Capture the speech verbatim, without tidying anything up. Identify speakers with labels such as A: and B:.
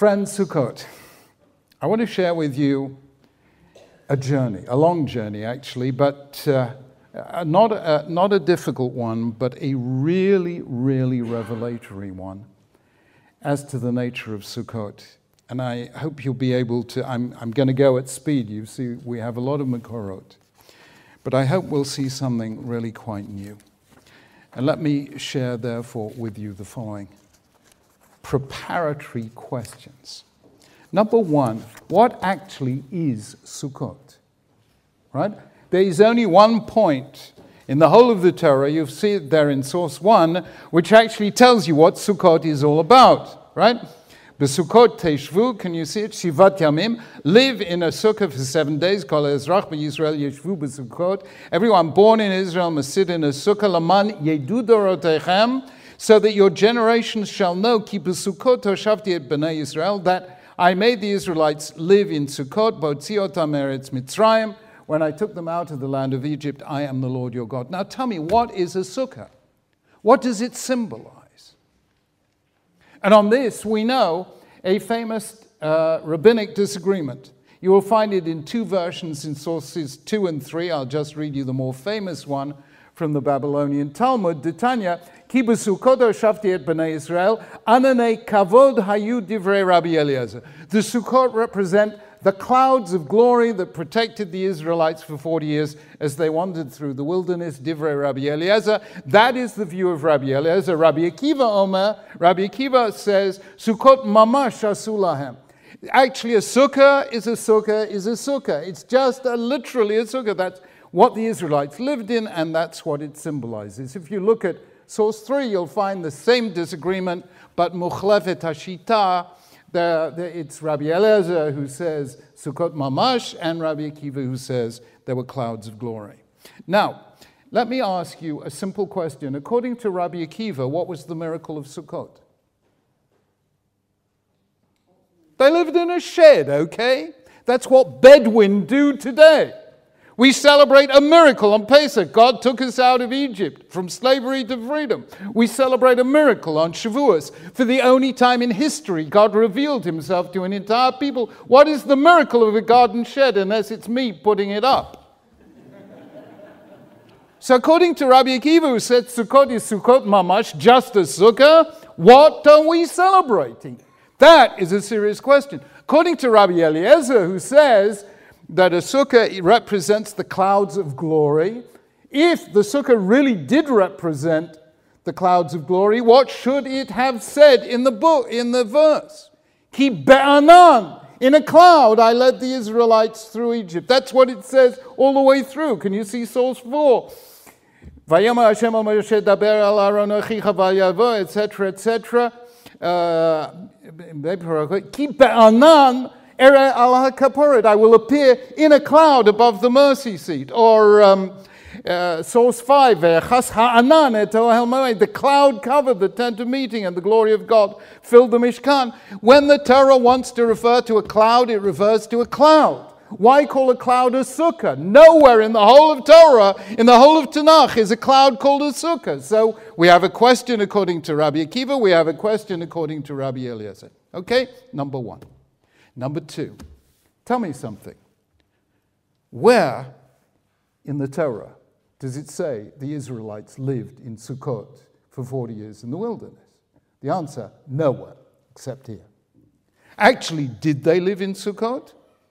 A: Friends, Sukkot, I want to share with you a journey, a long journey actually, but uh, not, a, not a difficult one, but a really, really revelatory one as to the nature of Sukkot. And I hope you'll be able to, I'm, I'm going to go at speed, you see, we have a lot of Makorot, but I hope we'll see something really quite new. And let me share, therefore, with you the following preparatory questions. Number one, what actually is Sukkot? Right? There is only one point in the whole of the Torah, you see it there in source one, which actually tells you what Sukkot is all about, right? B'Sukkot teshvu, can you see it? Shivat yamim, live in a sukkah for seven days, kol ezrach b'Yisrael yeshvu b'Sukkot. Everyone born in Israel must sit in a sukkah, laman yedu dorotechem, so that your generations shall know, ki b'Sukkot hoshavti et b'nei Yisrael, that I made the Israelites live in Sukkot, b'otzi otam eretz Mitzrayim, when I took them out of the land of Egypt, I am the Lord your God. Now tell me, what is a sukkah? What does it symbolize? And on this, we know a famous uh, rabbinic disagreement. You will find it in two versions in sources two and three. I'll just read you the more famous one from the Babylonian Talmud. Ditanya, ki b'Sukkot hoshavti et b'nei Yisrael, ananei kavod hayu divrei Rabbi Eliezer. The Sukkot represent the clouds of glory that protected the Israelites for forty years as they wandered through the wilderness, divrei Rabbi Eliezer. That is the view of Rabbi Eliezer. Rabbi Akiva Omer, Rabbi Akiva says, Sukkot mamash asu lahem. Actually, a sukkah is a sukkah is a sukkah. It's just a, literally a sukkah. That's what the Israelites lived in, and that's what it symbolizes. If you look at source three, you'll find the same disagreement, but muchlefet hashita, The, the, it's Rabbi Eliezer who says Sukkot mamash, and Rabbi Akiva who says there were clouds of glory. Now, let me ask you a simple question. According to Rabbi Akiva, what was the miracle of Sukkot? They lived in a shed, okay? That's what Bedouin do today. We celebrate a miracle on Pesach. God took us out of Egypt from slavery to freedom. We celebrate a miracle on Shavuos. For the only time in history, God revealed himself to an entire people. What is the miracle of a garden shed unless it's me putting it up? So according to Rabbi Akiva, who said Sukkot is Sukkot mamash, just a sukkah, what are we celebrating? That is a serious question. According to Rabbi Eliezer, who says that a sukkah represents the clouds of glory. If the sukkah really did represent the clouds of glory, what should it have said in the book, in the verse? Ki be'anan, in a cloud I led the Israelites through Egypt. That's what it says all the way through. Can you see source four? Vayama Hashem al Moshe daber al Aaron achicha vayavo, et cetera, et cetera. Ki be'anan, I will appear in a cloud above the mercy seat. Or um, uh, source five, the cloud covered the tent of meeting and the glory of God filled the Mishkan. When the Torah wants to refer to a cloud, it refers to a cloud. Why call a cloud a sukkah? Nowhere in the whole of Torah, in the whole of Tanakh, is a cloud called a sukkah. So we have a question according to Rabbi Akiva, we have a question according to Rabbi Eliezer. Okay, number one. Number two, tell me something. Where in the Torah does it say the Israelites lived in Sukkot for forty years in the wilderness? The answer, nowhere, except here. Actually, did they live in Sukkot?